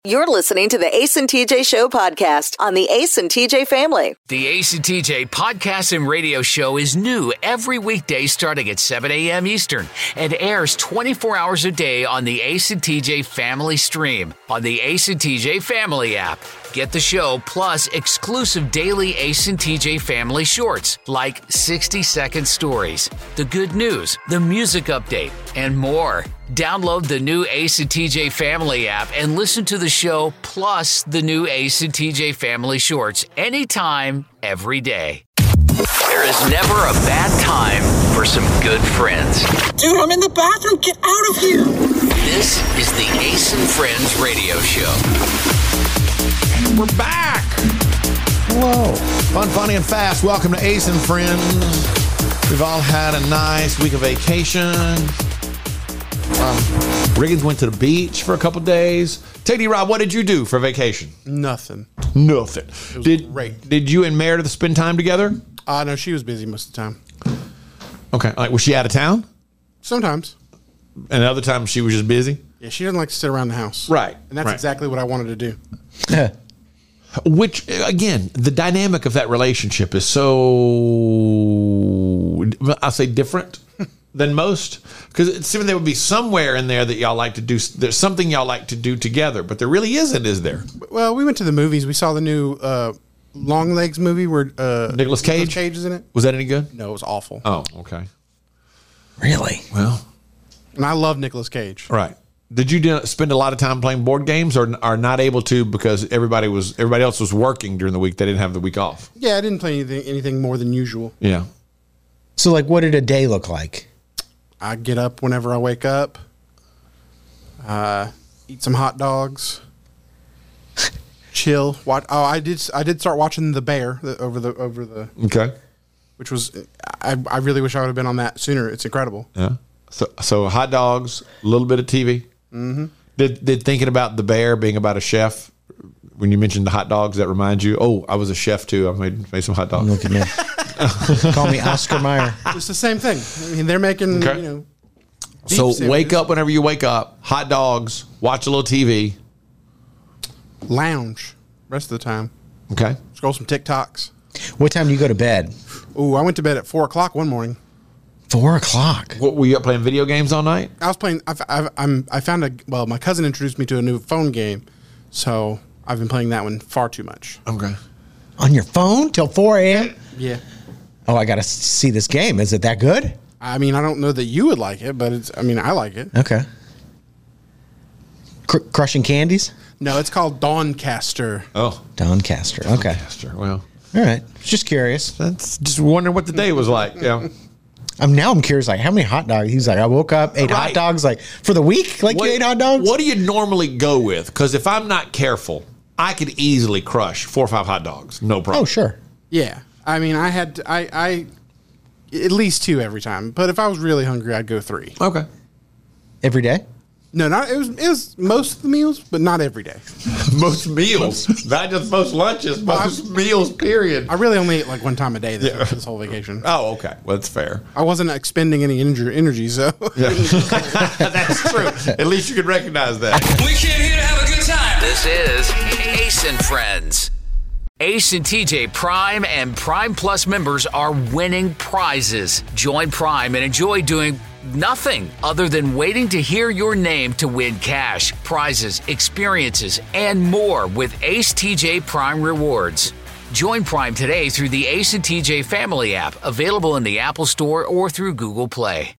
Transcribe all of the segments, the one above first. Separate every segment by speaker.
Speaker 1: You're listening to the Ace and TJ Show podcast on the Ace and TJ family.
Speaker 2: The Ace and TJ podcast and radio show is new every weekday starting at 7 a.m. Eastern and airs 24 hours a day on the Ace and TJ family stream on the Ace and TJ family app. Get the show plus exclusive daily Ace and TJ family shorts like 60-second stories, the good news, the music update, and more. Download the new Ace and TJ family app and listen to the show plus the new Ace and TJ family shorts anytime, every day. There is never a bad time for some good friends.
Speaker 3: Dude, I'm in the bathroom. Get out of here.
Speaker 2: This is the Ace and Friends radio show.
Speaker 4: We're back. Hello. Fun, funny, and fast. Welcome to Ace and Friends. We've all had a nice week of vacation. Riggins went to the beach for a couple days. Teddy Rob, what did you do for vacation?
Speaker 5: Nothing.
Speaker 4: Nothing.
Speaker 5: It was great.
Speaker 4: Did you and Meredith spend time together?
Speaker 5: No, she was busy most of the time.
Speaker 4: Okay. Like, was she out of town?
Speaker 5: Sometimes.
Speaker 4: And other times she was just busy?
Speaker 5: Yeah, she doesn't like to sit around the house.
Speaker 4: Right.
Speaker 5: And that's exactly what I wanted to do.
Speaker 4: Which, again, the dynamic of that relationship is so, I'll say, different than most. Because it seems there would be somewhere in there that y'all like to do, there's something y'all like to do together, but there really isn't, is there?
Speaker 5: Well, we went to the movies. We saw the new Long Legs movie where
Speaker 4: Nicolas Cage
Speaker 5: is in it.
Speaker 4: Was that any good?
Speaker 5: No, it was awful.
Speaker 4: Oh, okay.
Speaker 6: Really?
Speaker 4: Well.
Speaker 5: And I love Nicolas Cage.
Speaker 4: Right. Did you spend a lot of time playing board games or are not able to because everybody else was working during the week? They didn't have the week off.
Speaker 5: Yeah, I didn't play anything more than usual.
Speaker 4: Yeah.
Speaker 6: So, like, what did a day look like?
Speaker 5: I get up whenever I wake up, eat some hot dogs, chill. Watch. Oh, I did start watching The Bear over the.
Speaker 4: Okay.
Speaker 5: Which was, I really wish I would have been on that sooner. It's incredible.
Speaker 4: Yeah. So hot dogs, a little bit of TV. Mm-hmm. Did thinking about The Bear being about a chef, when you mentioned the hot dogs, that reminds you, oh, I was a chef too. I made some hot dogs.
Speaker 6: Look at me. Call me Oscar Mayer.
Speaker 5: It's the same thing. I mean, they're making,
Speaker 4: Okay. So wake up whenever you wake up, hot dogs, watch a little TV.
Speaker 5: Lounge rest of the time.
Speaker 4: Okay.
Speaker 5: Scroll some TikToks.
Speaker 6: What time do you go to bed?
Speaker 5: Ooh, I went to bed at 4 o'clock one morning.
Speaker 6: 4 o'clock.
Speaker 4: What, were you up playing video games all night?
Speaker 5: I was playing. My cousin introduced me to a new phone game, so I've been playing that one far too much.
Speaker 4: Okay.
Speaker 6: On your phone till 4 a.m.?
Speaker 5: Yeah.
Speaker 6: Oh, I got to see this game. Is it that good?
Speaker 5: I mean, I don't know that you would like it, but I like it.
Speaker 6: Okay. Crushing Candies?
Speaker 5: No, it's called Doncaster.
Speaker 4: Oh.
Speaker 6: Doncaster. Okay.
Speaker 4: Doncaster. Well.
Speaker 6: All right. Just curious.
Speaker 4: That's just wondering what the day was like. Yeah.
Speaker 6: I'm curious, like, how many hot dogs? He's like, I woke up, ate hot dogs, like, for the week? Like, you ate hot dogs?
Speaker 4: What do you normally go with? Because if I'm not careful, I could easily crush 4 or 5 hot dogs. No problem.
Speaker 6: Oh, sure.
Speaker 5: Yeah. I mean, I at least 2 every time. But if I was really hungry, I'd go 3.
Speaker 4: Okay.
Speaker 6: Every day?
Speaker 5: No, it was most of the meals, but not every day.
Speaker 4: Most meals. Not just most lunches, most meals, period.
Speaker 5: I really only ate like one time a day this whole vacation.
Speaker 4: Oh, okay. Well, that's fair.
Speaker 5: I wasn't expending any energy, so.
Speaker 4: Yeah. That's true. At least you can recognize that.
Speaker 2: We came here to have a good time. This is Ace and Friends. Ace and TJ Prime and Prime Plus members are winning prizes. Join Prime and enjoy doing nothing other than waiting to hear your name to win cash, prizes, experiences, and more with Ace TJ Prime Rewards. Join Prime today through the Ace and TJ Family app, available in the Apple Store or through Google Play.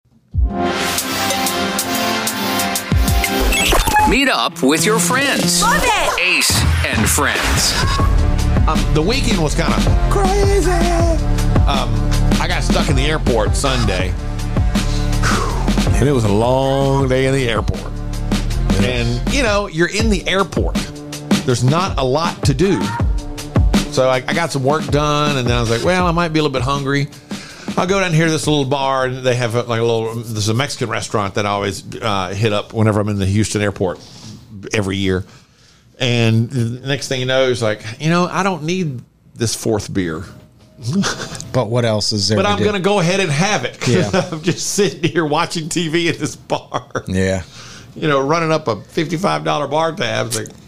Speaker 2: Meet up with your friends.
Speaker 1: Love it!
Speaker 2: Ace and Friends.
Speaker 4: The weekend was kind of crazy. I got stuck in the airport Sunday. And it was a long day in the airport. And, you're in the airport. There's not a lot to do. So I got some work done, and then I was like, well, I might be a little bit hungry. I'll go down here to this little bar, and they have there's a Mexican restaurant that I always hit up whenever I'm in the Houston airport every year. And the next thing you know, it's like, I don't need this 4th beer.
Speaker 6: But what else is there?
Speaker 4: But I'm going to go ahead and have it.
Speaker 6: Yeah.
Speaker 4: I'm just sitting here watching TV at this bar.
Speaker 6: Yeah.
Speaker 4: Running up a $55 bar tab. It's like,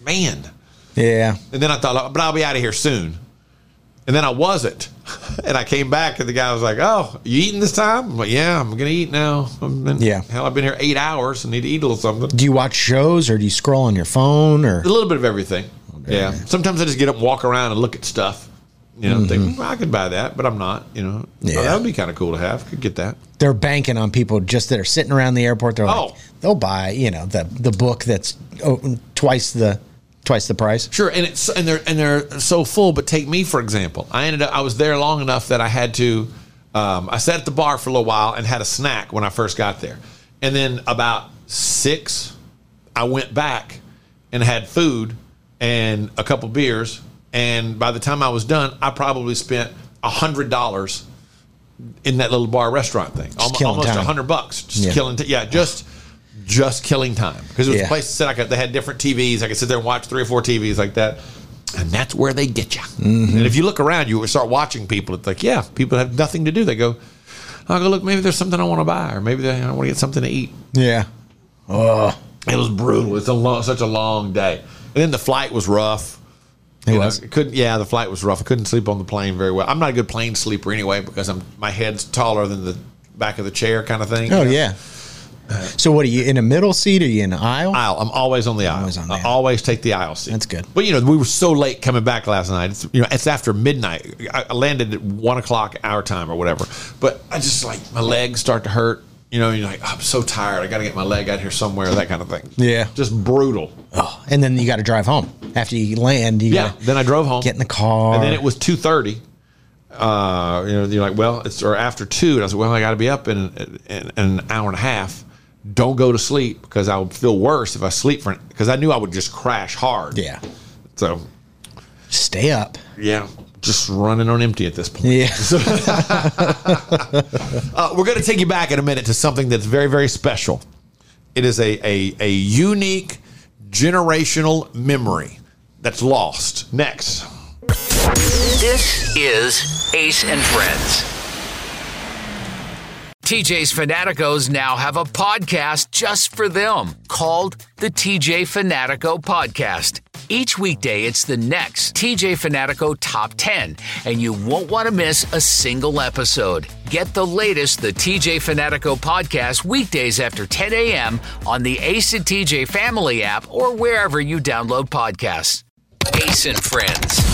Speaker 4: man.
Speaker 6: Yeah.
Speaker 4: And then I thought, but I'll be out of here soon. And then I wasn't. And I came back, and the guy was like, "Oh, you eating this time?" I'm like, "Yeah, I'm going to eat now." Hell, I've been here 8 hours. I need to eat a little something.
Speaker 6: Do you watch shows, or do you scroll on your phone, or
Speaker 4: a little bit of everything? Yeah. Sometimes I just get up and walk around and look at stuff. Think, well, I could buy that, but I'm not. Oh, that would be kind of cool to have. Could get that.
Speaker 6: They're banking on people just that are sitting around the airport. They're like, they'll buy, the book that's twice the price.
Speaker 4: Sure, and they're so full. But take me for example. I was there long enough that I had to. I sat at the bar for a little while and had a snack when I first got there, and then about 6, I went back and had food and a couple beers. And by the time I was done, I probably spent $100 in that little bar restaurant thing. Almost $100. Just killing. Just killing time, because it was a place to sit. They had different TVs. I could sit there and watch 3 or 4 TVs like that, and that's where they get you. And if you look around, you start watching people. It's like, people have nothing to do. They go, "I'll go look. Maybe there's something I want to buy, or maybe I want to get something to eat."
Speaker 6: Yeah.
Speaker 4: Oh, it was brutal. It's such a long day, and then the flight was rough. The flight was rough. I couldn't sleep on the plane very well. I'm not a good plane sleeper anyway, because my head's taller than the back of the chair kind of thing.
Speaker 6: Oh, yeah. So what, are you in a middle seat? Are you in the aisle?
Speaker 4: I'm always on the aisle. I always take the aisle seat.
Speaker 6: That's good.
Speaker 4: But, we were so late coming back last night. It's after midnight. I landed at 1 o'clock our time or whatever. But I just, my legs start to hurt. You're like, I'm so tired. I got to get my leg out here somewhere, that kind of thing.
Speaker 6: Yeah.
Speaker 4: Just brutal.
Speaker 6: Oh, and then you got to drive home. After you land,
Speaker 4: then I drove home.
Speaker 6: Get in the car.
Speaker 4: And then it was 2:30. You're like, well, it's after 2. And I said, well, I got to be up in an hour and a half. Don't go to sleep, because I would feel worse if I sleep because I knew I would just crash hard.
Speaker 6: Yeah.
Speaker 4: So
Speaker 6: stay up.
Speaker 4: Yeah. Just running on empty at this point.
Speaker 6: Yeah.
Speaker 4: We're going to take you back in a minute to something that's very, very special. It is a unique generational memory that's lost. Next.
Speaker 2: This is Ace and Friends. TJ's Fanaticos now have a podcast just for them called the TJ Fanatico Podcast. Each weekday, it's the next TJ Fanatico Top 10, and you won't want to miss a single episode. Get the latest, the TJ Fanatico Podcast, weekdays after 10 a.m. on the Ace and TJ Family app or wherever you download podcasts. Ace and Friends.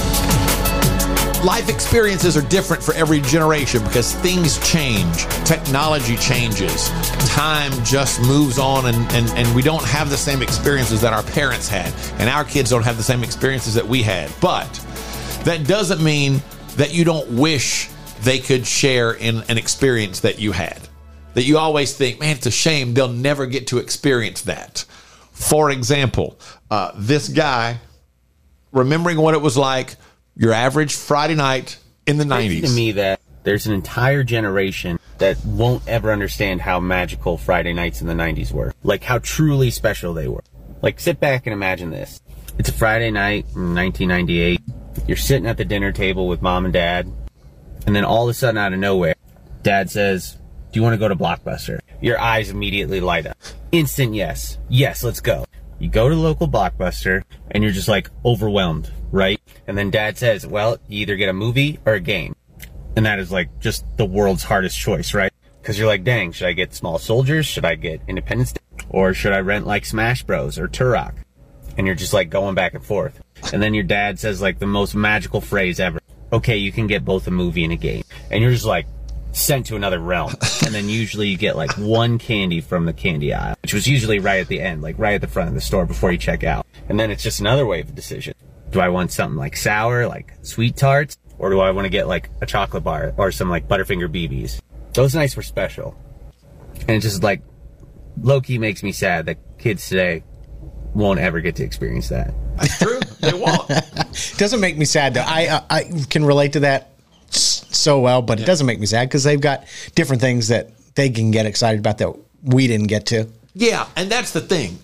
Speaker 4: Life experiences are different for every generation because things change. Technology changes. Time just moves on, and we don't have the same experiences that our parents had. And our kids don't have the same experiences that we had. But that doesn't mean that you don't wish they could share in an experience that you had. That you always think, man, it's a shame they'll never get to experience that. For example, this guy, remembering what it was like your average Friday night in the 90s.
Speaker 7: To me, that there's an entire generation that won't ever understand how magical Friday nights in the 90s were. Like, how truly special they were. Like, sit back and imagine this. It's a Friday night in 1998. You're sitting at the dinner table with mom and dad. And then all of a sudden, out of nowhere, dad says, "Do you want to go to Blockbuster?" Your eyes immediately light up. Instant yes. Yes, let's go. You go to the local Blockbuster, and you're just, overwhelmed, right? And then dad says, well, you either get a movie or a game. And that is, just the world's hardest choice, right? Because you're like, dang, should I get Small Soldiers? Should I get Independence Day? Or should I rent, Smash Bros. Or Turok? And you're just, going back and forth. And then your dad says, the most magical phrase ever. Okay, you can get both a movie and a game. And you're just, sent to another realm. And then usually you get one candy from the candy aisle, which was usually right at the end, right at the front of the store before you check out. And then it's just another wave of decision. Do I want something sour, sweet tarts? Or do I want to get a chocolate bar or some Butterfinger BBs? Those nights were special. And it just low-key makes me sad that kids today won't ever get to experience that.
Speaker 4: That's true. They won't.
Speaker 6: Doesn't make me sad though. I can relate to that so well, but it doesn't make me sad because they've got different things that they can get excited about that we didn't get to.
Speaker 4: Yeah, and that's the thing.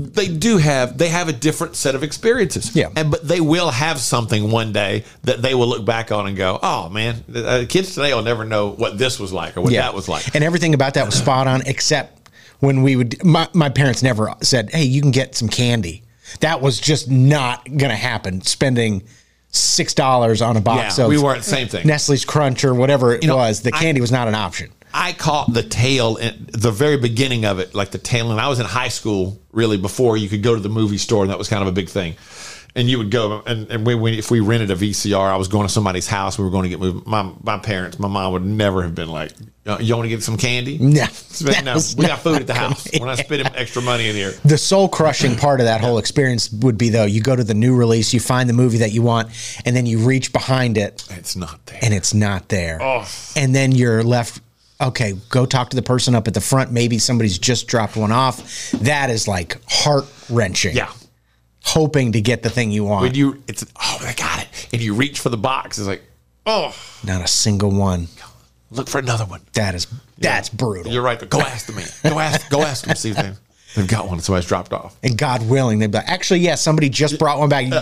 Speaker 4: They have a different set of experiences.
Speaker 6: Yeah,
Speaker 4: but they will have something one day that they will look back on and go, "Oh man, kids today will never know what this was like or what that was like."
Speaker 6: And everything about that was spot on, except when we would. My parents never said, "Hey, you can get some candy." That was just not going to happen. Spending $6 on a box of
Speaker 4: we weren't the same thing.
Speaker 6: Nestle's Crunch or whatever it was. The candy was not an option.
Speaker 4: I caught the tail, the very beginning of it, like the tail end. I was in high school, really, before you could go to the movie store, and that was kind of a big thing. And you would go, and if we rented a VCR, I was going to somebody's house. We were going to get moved. My parents, my mom would never have been like, "You want to get some candy?"
Speaker 6: No,
Speaker 4: we got food at the house. We're not spending extra money in here.
Speaker 6: The soul crushing part of that whole experience would be, though, you go to the new release, you find the movie that you want, and then you reach behind it,
Speaker 4: it's not there,
Speaker 6: and it's not there,
Speaker 4: oh.
Speaker 6: And then you're left. Okay, go talk to the person up at the front. Maybe somebody's just dropped one off. That is like heart wrenching.
Speaker 4: Yeah.
Speaker 6: Hoping to get the thing you want.
Speaker 4: When I got it. And you reach for the box. It's like, oh.
Speaker 6: Not a single one.
Speaker 4: Look for another one.
Speaker 6: That's brutal.
Speaker 4: You're right. But go ask the man. Go ask them. See if they've got one. Somebody's dropped off.
Speaker 6: And God willing, they'd be like, actually, yeah, somebody just brought one back.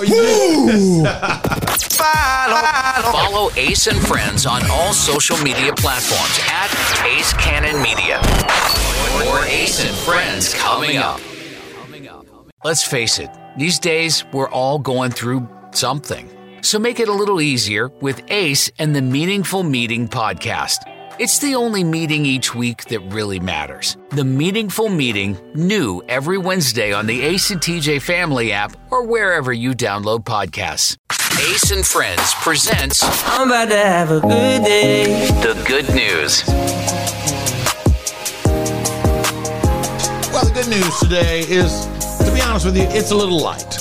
Speaker 2: Follow Ace and Friends on all social media platforms at Ace Cannon Media. More Ace and Friends coming up. Let's face it, these days we're all going through something. So make it a little easier with Ace and the Meaningful Meeting podcast. It's the only meeting each week that really matters. The Meaningful Meeting, new every Wednesday on the Ace and TJ Family app or wherever you download podcasts. Ace and Friends presents
Speaker 8: I'm about to have a good day.
Speaker 2: The Good News.
Speaker 4: Well, the good news today is, to be honest with you, it's a little light.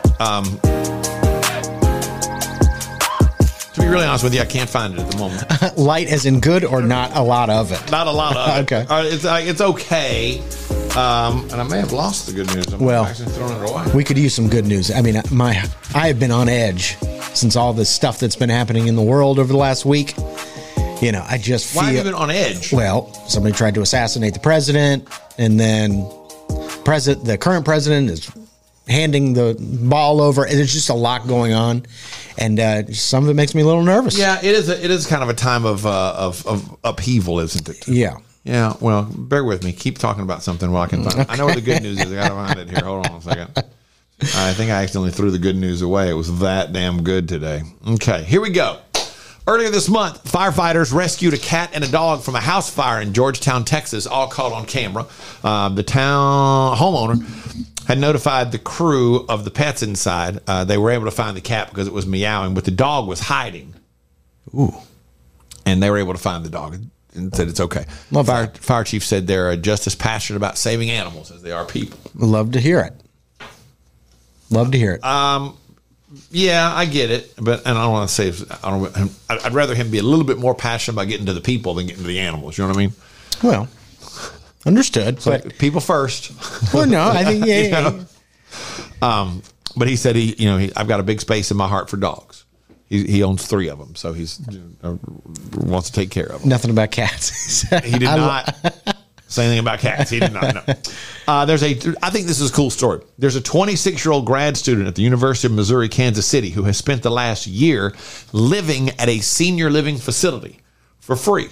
Speaker 4: To be really honest with you, I can't find it at the moment.
Speaker 6: Light as in good or not a lot of it?
Speaker 4: Not a lot of it.
Speaker 6: Okay.
Speaker 4: It's okay. And I may have lost the good news.
Speaker 6: Well,
Speaker 4: actually thrown it away.
Speaker 6: We could use some good news. I mean, I have been on edge since all this stuff that's been happening in the world over the last week. You know, I just feel...
Speaker 4: Why have you been on edge?
Speaker 6: Well, somebody tried to assassinate the president, and then the current president is handing the ball over. There's just a lot going on, and some of it makes me a little nervous.
Speaker 4: Yeah, it is kind of a time of upheaval, isn't it?
Speaker 6: Yeah.
Speaker 4: Yeah, well, bear with me. Keep talking about something while I can find it. I know what the good news is. I got to find it here. Hold on a second. I think I accidentally threw the good news away. It was that damn good today. Okay, here we go. Earlier this month, firefighters rescued a cat and a dog from a house fire in Georgetown, Texas, all caught on camera. The town homeowner had notified the crew of the pets inside. They were able to find the cat because it was meowing, but the dog was hiding.
Speaker 6: Ooh.
Speaker 4: And they were able to find the dog and said it's okay. Fire chief said they're just as passionate about saving animals as they are people.
Speaker 6: Love to hear it. Love to hear it.
Speaker 4: Yeah, I get it, but I don't want to say I'd rather him be a little bit more passionate about getting to the people than getting to the animals. You know what I mean?
Speaker 6: Well, understood.
Speaker 4: So
Speaker 6: but
Speaker 4: people first.
Speaker 6: Well, no, I think yeah.
Speaker 4: But he said I've got a big space in my heart for dogs. He owns 3 of them, so he's wants to take care of them.
Speaker 6: Nothing about cats.
Speaker 4: He did not say anything about cats. He did not know. I think this is a cool story. There's a 26-year-old grad student at the University of Missouri, Kansas City, who has spent the last year living at a senior living facility for free.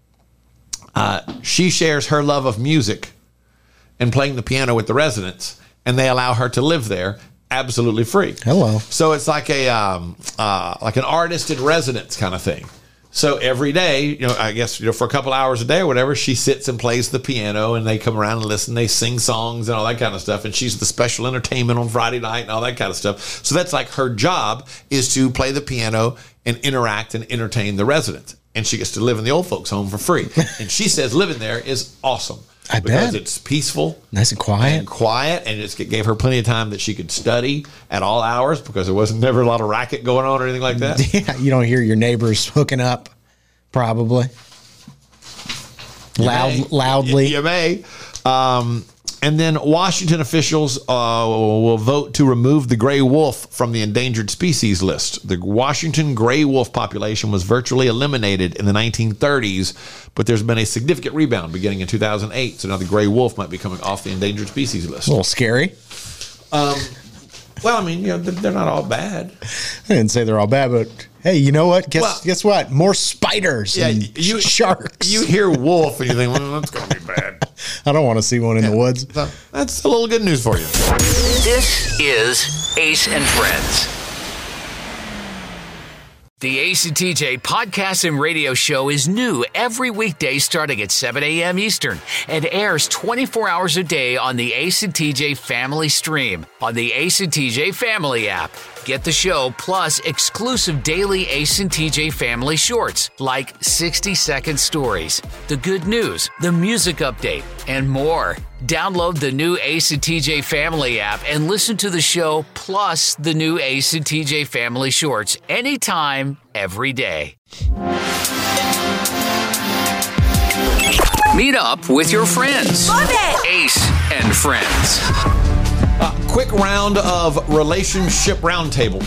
Speaker 4: She shares her love of music and playing the piano with the residents, and they allow her to live there absolutely free.
Speaker 6: Hello.
Speaker 4: So it's like an artist in residence kind of thing. So every day, I guess, for a couple hours a day or whatever, she sits and plays the piano, and they come around and listen. They sing songs and all that kind of stuff. And she's the special entertainment on Friday night and all that kind of stuff. So that's like her job is to play the piano and interact and entertain the residents. And she gets to live in the old folks' home for free. And she says living there is awesome.
Speaker 6: I
Speaker 4: because
Speaker 6: bet.
Speaker 4: It's peaceful.
Speaker 6: Nice and quiet.
Speaker 4: And it gave her plenty of time that she could study at all hours because there wasn't never a lot of racket going on or anything like that.
Speaker 6: Yeah, you don't hear your neighbors hooking up, probably. Loudly.
Speaker 4: You may. And then Washington officials will vote to remove the gray wolf from the endangered species list. The Washington gray wolf population was virtually eliminated in the 1930s, but there's been a significant rebound beginning in 2008. So now the gray wolf might be coming off the endangered species list.
Speaker 6: A little scary.
Speaker 4: Well, I mean, they're not all bad.
Speaker 6: I didn't say they're all bad, but hey, you know what? Guess what? More spiders and sharks.
Speaker 4: You hear wolf and you think, well, that's going to be bad.
Speaker 6: I don't want to see one in the woods.
Speaker 4: So that's a little good news for you.
Speaker 2: This is Ace and Friends. The Ace and TJ podcast and radio show is new every weekday starting at 7 a.m. Eastern and airs 24 hours a day on the Ace and TJ Family Stream on the Ace and TJ Family app. Get the show plus exclusive daily Ace and TJ Family shorts like 60-second stories, the good news, the music update, and more. Download the new Ace and TJ Family app and listen to the show plus the new Ace and TJ Family shorts anytime, every day. Meet up with your friends.
Speaker 1: Love it!
Speaker 2: Ace and Friends.
Speaker 4: Quick round of relationship roundtable.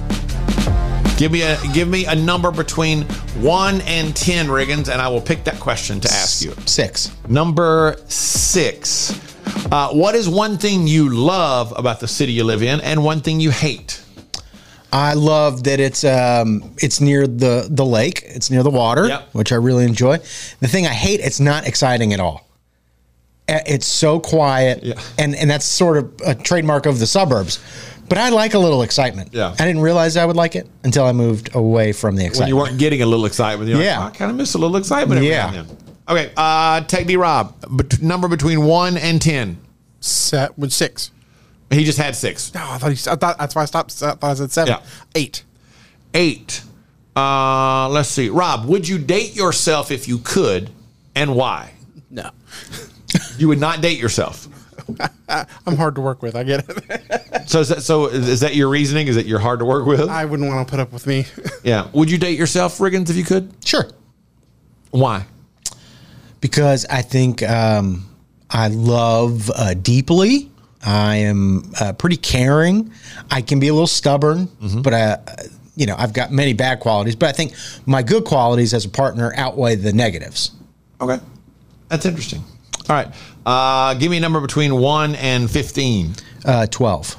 Speaker 4: Give me a number between 1 and 10, Riggins, and I will pick that question to ask you.
Speaker 6: 6.
Speaker 4: Number 6. What is one thing you love about the city you live in, and one thing you hate?
Speaker 6: I love that it's near the lake. It's near the water, which I really enjoy. The thing I hate, it's not exciting at all. It's so quiet, and that's sort of a trademark of the suburbs. But I like a little excitement.
Speaker 4: Yeah.
Speaker 6: I didn't realize I would like it until I moved away from the excitement.
Speaker 4: When you weren't getting a little excitement. You're like, I kind of miss a little excitement every now and then. Okay, Tech D Rob, number between 1 and 10.
Speaker 5: With 6.
Speaker 4: He just had 6.
Speaker 5: No, I thought that's why I stopped. I thought I said 7.
Speaker 4: Yeah.
Speaker 5: 8.
Speaker 4: Let's see. Rob, would you date yourself if you could, and why?
Speaker 5: No.
Speaker 4: You would not date yourself.
Speaker 5: I'm hard to work with. I get it.
Speaker 4: So is that your reasoning? Is that you're hard to work with?
Speaker 5: I wouldn't want to put up with me.
Speaker 4: Yeah. Would you date yourself, Riggins, if you could?
Speaker 6: Sure.
Speaker 4: Why?
Speaker 6: Because I think I love deeply. I am pretty caring. I can be a little stubborn, but I've got many bad qualities. But I think my good qualities as a partner outweigh the negatives.
Speaker 4: Okay. That's interesting. All right. Give me a number between 1 and 15.
Speaker 6: 12.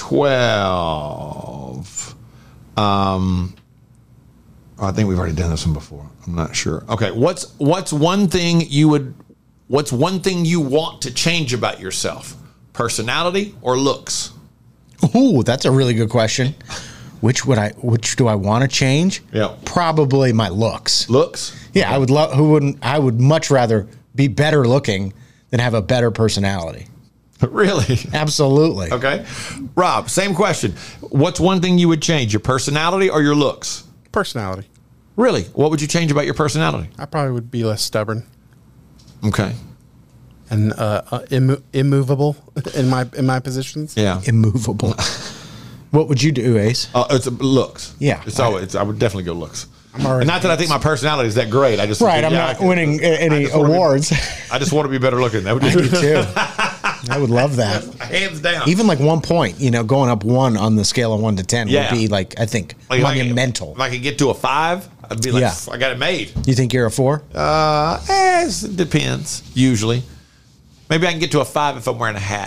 Speaker 4: 12. I think we've already done this one before. I'm not sure. Okay. What's one thing you want to change about yourself? Personality or looks?
Speaker 6: Ooh, that's a really good question. Which do I want to change?
Speaker 4: Yeah.
Speaker 6: Probably my looks.
Speaker 4: Looks?
Speaker 6: Yeah, I would much rather be better looking than have a better personality.
Speaker 4: Really?
Speaker 6: Absolutely.
Speaker 4: Okay. Rob, same question. What's one thing you would change, your personality or your looks?
Speaker 5: Personality.
Speaker 4: Really? What would you change about your personality?
Speaker 5: I probably would be less stubborn.
Speaker 4: Okay.
Speaker 5: And immovable in my positions.
Speaker 6: Yeah. Immovable. What would you do, Ace?
Speaker 4: It's looks.
Speaker 6: Yeah.
Speaker 4: I would definitely go looks. And not that I think my personality is that great. I just
Speaker 6: I'm not winning any awards.
Speaker 4: I just want to be better looking. That would
Speaker 6: I do too. I would love that.
Speaker 4: Hands down.
Speaker 6: Even like 1 point, going up 1 on the scale of 1 to 10 would be I think monumental.
Speaker 4: If I could get to a 5, I'd be like, I got it made.
Speaker 6: You think you're a 4?
Speaker 4: It depends. Usually, maybe I can get to a 5 if I'm wearing a hat.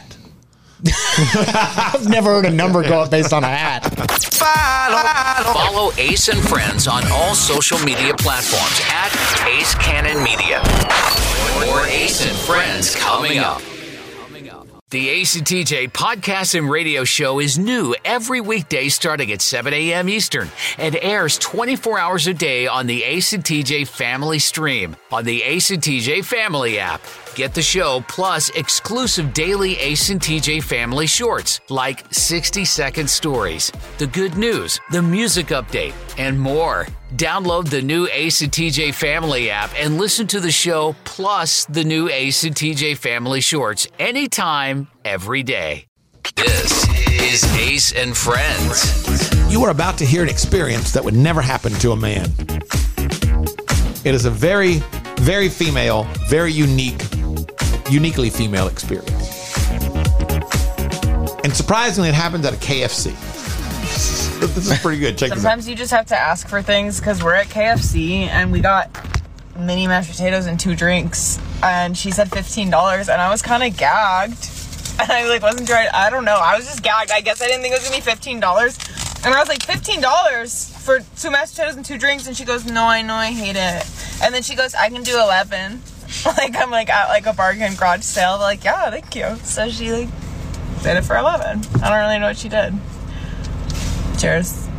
Speaker 6: I've never heard a number go up based on a hat.
Speaker 2: Follow Ace and Friends on all social media platforms at Ace Cannon Media. More Ace and Friends coming up. The Ace and TJ podcast and radio show is new every weekday starting at 7 a.m. Eastern and airs 24 hours a day on the Ace and TJ Family Stream on the Ace and TJ Family app. Get the show plus exclusive daily Ace and TJ Family shorts like 60-second stories, the good news, the music update, and more. Download the new Ace and TJ Family app and listen to the show plus the new Ace and TJ Family shorts anytime, every day. This is Ace and Friends.
Speaker 4: You are about to hear an experience that would never happen to a man. It is a very, very female, very uniquely female experience. And surprisingly, it happens at a KFC. This is pretty good. Check this out.
Speaker 9: Sometimes you just have to ask for things because we're at KFC and we got mini mashed potatoes and 2 drinks. And she said $15 and I was kind of gagged. And I wasn't sure. I don't know. I was just gagged. I guess I didn't think it was going to be $15. And I was like, $15 for 2 mashed potatoes and 2 drinks? And she goes, no, I know, I hate it. And then she goes, I can do 11. I'm at a bargain garage sale. Yeah, thank you. So she Did it for 11. I don't really know what she did. Cheers.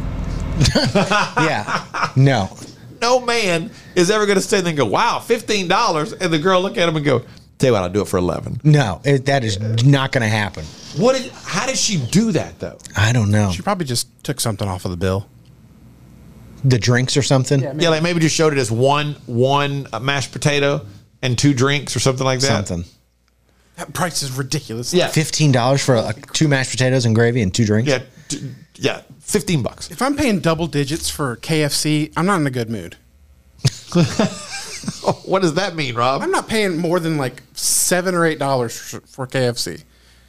Speaker 6: Yeah. No.
Speaker 4: No man is ever going to stand there and go, wow, $15. And the girl look at him and go, tell you what, I'll do it for 11.
Speaker 6: No, that is not going to happen.
Speaker 4: How did she do that, though?
Speaker 6: I don't know.
Speaker 5: She probably just took something off of the bill.
Speaker 6: The drinks or something?
Speaker 4: Yeah, like maybe just showed it as one mashed potato and 2 drinks or something like that.
Speaker 6: Something.
Speaker 5: That price is ridiculous.
Speaker 4: Yeah.
Speaker 6: $15 for 2 mashed potatoes and gravy and 2 drinks?
Speaker 4: Yeah, $15.
Speaker 5: If I'm paying double digits for KFC, I'm not in a good mood.
Speaker 4: What does that mean, Rob?
Speaker 5: I'm not paying more than like $7 or $8 for KFC.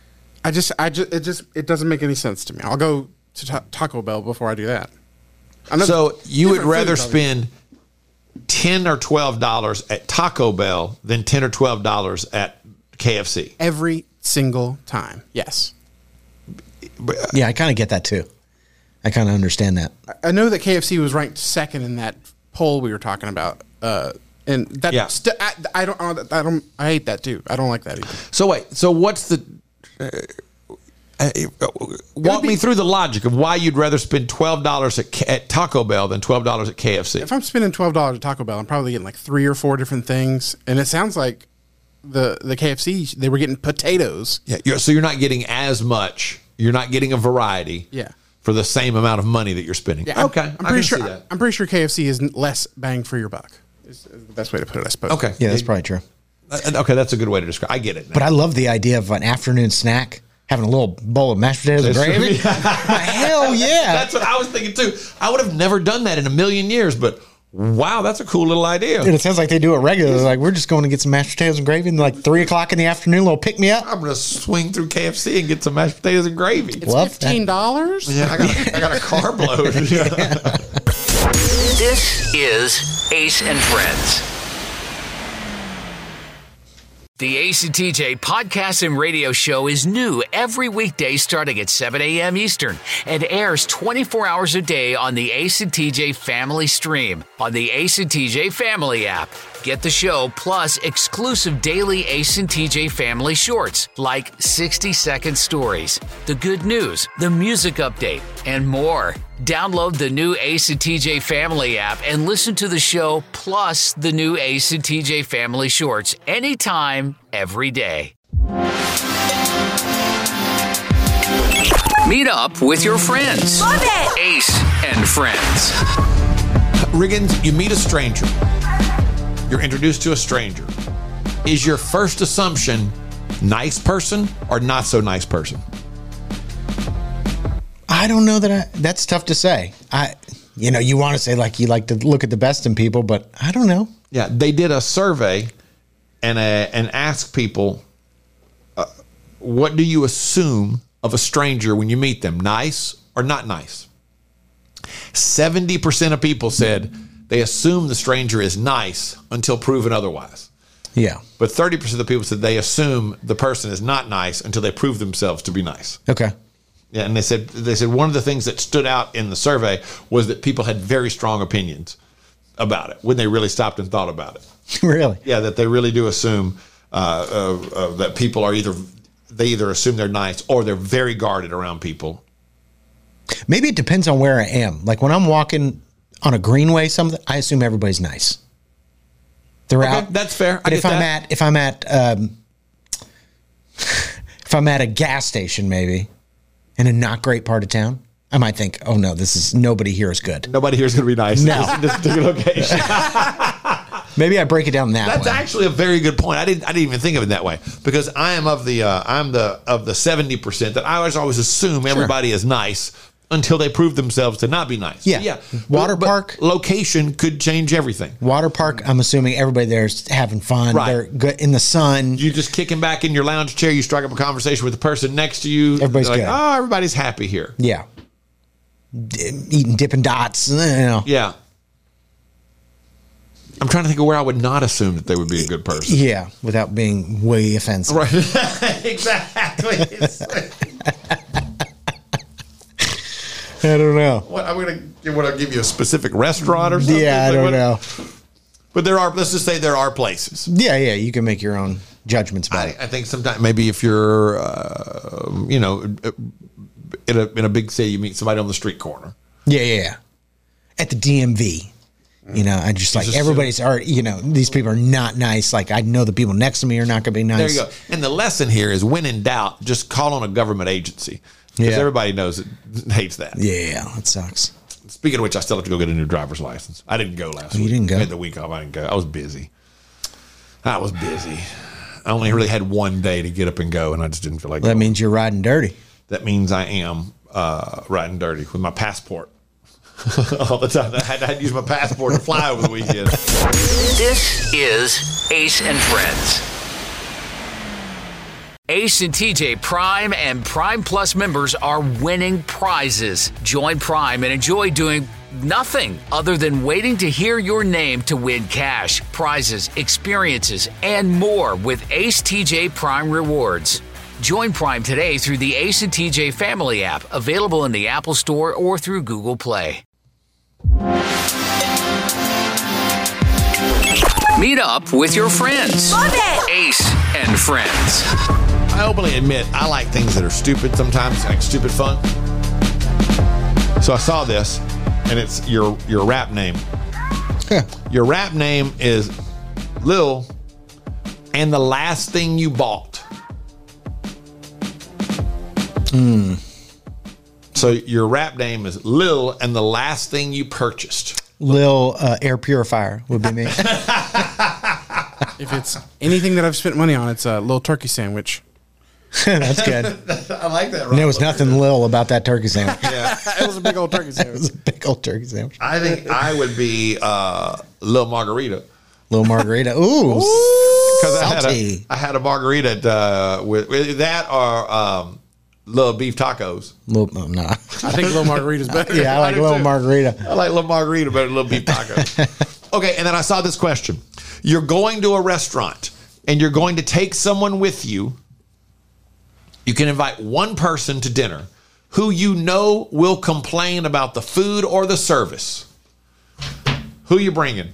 Speaker 5: It doesn't make any sense to me. I'll go to Taco Bell before I do that.
Speaker 4: So you would rather
Speaker 5: food,
Speaker 4: spend $10 or $12 at Taco Bell than $10 or $12 at KFC?
Speaker 5: Every single time. Yes.
Speaker 6: Yeah, I kind of get that too. I kind of understand that.
Speaker 5: I know that KFC was ranked second in that poll we were talking about. And that I hate that too. I don't like that either.
Speaker 4: So wait, so what's the walk me through the logic of why you'd rather spend $12 at Taco Bell than $12 at KFC.
Speaker 5: If I'm spending $12 at Taco Bell, I'm probably getting like 3 or 4 different things, and it sounds like the KFC, they were getting potatoes.
Speaker 4: Yeah, so you're not getting as much. You're not getting a variety.
Speaker 5: Yeah.
Speaker 4: For the same amount of money that you're spending.
Speaker 5: Yeah,
Speaker 4: okay,
Speaker 5: I'm pretty sure KFC is less bang for your buck. Is the best way to put it, I suppose.
Speaker 4: Okay,
Speaker 6: yeah, that's probably true.
Speaker 4: Okay, that's a good way to describe. I get it now.
Speaker 6: But I love the idea of an afternoon snack, having a little bowl of mashed potatoes and gravy. Hell yeah!
Speaker 4: That's what I was thinking too. I would have never done that in a million years, but wow, that's a cool little idea.
Speaker 6: And it sounds like they do it regularly. Like, we're just going to get some mashed potatoes and gravy, and like 3 o'clock in the afternoon, a little pick me up.
Speaker 4: I'm going to swing through KFC and get some mashed potatoes and gravy.
Speaker 5: It's $15.
Speaker 4: Yeah, I got a carb load.
Speaker 2: This is Ace and Friends. The Ace and TJ podcast and radio show is new every weekday starting at 7 a.m. Eastern and airs 24 hours a day on the Ace and TJ family stream on the Ace and TJ family app. Get the show plus exclusive daily Ace and TJ family shorts like 60-second stories, the good news, the music update, and more. Download the new Ace and TJ family app and listen to the show plus the new Ace and TJ family shorts anytime, every day. Meet up with your friends.
Speaker 1: Love it!
Speaker 2: Ace and Friends.
Speaker 4: Riggins, you meet a stranger. You're introduced to a stranger. Is your first assumption nice person or not so nice person?
Speaker 6: I don't know that's tough to say. You want to say like you like to look at the best in people, but I don't know.
Speaker 4: Yeah, they did a survey and asked people, what do you assume of a stranger when you meet them? Nice or not nice? 70% of people said they assume the stranger is nice until proven otherwise.
Speaker 6: Yeah.
Speaker 4: But 30% of the people said they assume the person is not nice until they prove themselves to be nice.
Speaker 6: Okay.
Speaker 4: Yeah, and they said one of the things that stood out in the survey was that people had very strong opinions about it when they really stopped and thought about it.
Speaker 6: Really?
Speaker 4: Yeah, that they really do assume that people are either assume they're nice or they're very guarded around people.
Speaker 6: Maybe it depends on where I am. Like when I'm walking on a greenway, I assume everybody's nice. They're out.
Speaker 4: That's fair.
Speaker 6: But if I'm at a gas station, maybe in a not great part of town, I might think, oh no, nobody here is good.
Speaker 4: Nobody here is going to be nice.
Speaker 6: No.
Speaker 4: This particular location.
Speaker 6: Maybe I break it down that way.
Speaker 4: That's actually a very good point. I didn't even think of it that way because I am of the 70% that I always assume everybody is nice until they prove themselves to not be nice.
Speaker 6: Yeah. Water park
Speaker 4: location could change everything.
Speaker 6: Water park, I'm assuming everybody there's having fun.
Speaker 4: Right.
Speaker 6: They're good in the sun.
Speaker 4: You just kicking back in your lounge chair. You strike up a conversation with the person next to you.
Speaker 6: Everybody's
Speaker 4: like,
Speaker 6: good.
Speaker 4: oh, everybody's happy here.
Speaker 6: Yeah. Eating Dippin' Dots.
Speaker 4: Yeah. I'm trying to think of where I would not assume that they would be a good person.
Speaker 6: Yeah, without being way offensive.
Speaker 4: Right. Exactly.
Speaker 6: I don't know.
Speaker 4: What, I'm going to give you a specific restaurant or something?
Speaker 6: Yeah, I don't know.
Speaker 4: But let's just say there are places.
Speaker 6: Yeah, you can make your own judgments about it.
Speaker 4: I think sometimes maybe if you're, in a big city, you meet somebody on the street corner.
Speaker 6: Yeah. At the DMV. I just like everybody's these people are not nice. Like I know the people next to me are not going to be nice.
Speaker 4: There you go. And the lesson here is when in doubt, just call on a government agency because everybody knows it hates that.
Speaker 6: Yeah, that sucks.
Speaker 4: Speaking of which, I still have to go get a new driver's license. I didn't go last week.
Speaker 6: You didn't go?
Speaker 4: I had the week off. I didn't go. I was busy. I only really had one day to get up and go, and I just didn't feel like
Speaker 6: That means you're riding dirty.
Speaker 4: That means I am riding dirty with my passport. All the time. I had to use my passport to fly over the weekend.
Speaker 2: This is Ace and Friends. Ace and TJ Prime and Prime Plus members are winning prizes. Join Prime and enjoy doing nothing other than waiting to hear your name to win cash, prizes, experiences, and more with Ace TJ Prime Rewards. Join Prime today through the Ace and TJ Family app, available in the Apple Store or through Google Play. Meet up with your friends.
Speaker 1: Love it!
Speaker 2: Ace and Friends.
Speaker 4: I openly admit I like things that are stupid sometimes, like stupid fun. So I saw this, and it's your rap name. Your rap name is Lil, and the last thing you bought. So your rap name is Lil, and the last thing you purchased.
Speaker 6: Lil air purifier would be me.
Speaker 5: If it's anything that I've spent money on, it's a little turkey sandwich.
Speaker 6: That's good.
Speaker 4: I like that.
Speaker 6: And there was nothing Lil about that turkey sandwich.
Speaker 4: Yeah,
Speaker 5: It was a big old turkey sandwich.
Speaker 6: It was a big old turkey sandwich.
Speaker 4: I think I would be Lil Margarita.
Speaker 6: Lil Margarita. Ooh.
Speaker 4: Because
Speaker 6: salty.
Speaker 4: I had a margarita with that or Lil Beef Tacos.
Speaker 6: No.
Speaker 5: I think Little Margarita's better.
Speaker 6: Yeah, I like
Speaker 4: do
Speaker 6: Lil
Speaker 4: too.
Speaker 6: Margarita.
Speaker 4: I like Lil Margarita better than Lil Beef Tacos. Okay, and then I saw this question. You're going to a restaurant and you're going to take someone with you. You can invite one person to dinner who you know will complain about the food or the service. Who you bringing?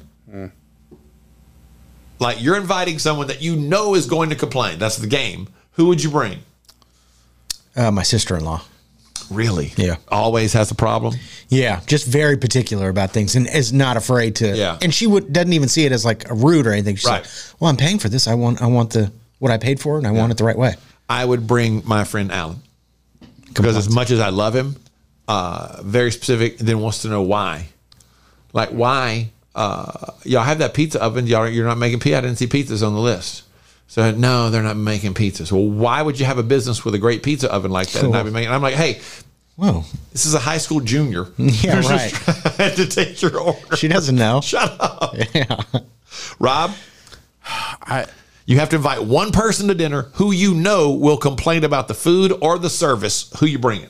Speaker 4: Like you're inviting someone that you know is going to complain. That's the game. Who would you bring?
Speaker 6: My sister-in-law.
Speaker 4: Really?
Speaker 6: Yeah.
Speaker 4: Always has a problem?
Speaker 6: Yeah, just very particular about things and is not afraid to.
Speaker 4: Yeah.
Speaker 6: And she doesn't even see it as like a rude or anything. She's like, well, I'm paying for this. I want what I paid for, and I want it the right way.
Speaker 4: I would bring my friend Alan. Because as much as I love him, very specific, then wants to know why. Like, why? Y'all have that pizza oven. You're not making pizza. I didn't see pizzas on the list. So, no, they're not making pizzas. Well, why would you have a business with a great pizza oven like that and not be making? I'm like, hey,
Speaker 6: whoa,
Speaker 4: this is a high school junior.
Speaker 6: Yeah,
Speaker 4: who's
Speaker 6: right.
Speaker 4: just trying to take your order.
Speaker 6: She doesn't know.
Speaker 4: Shut up.
Speaker 6: Yeah.
Speaker 4: Rob, you have to invite one person to dinner who you know will complain about the food or the service. Who you bringing?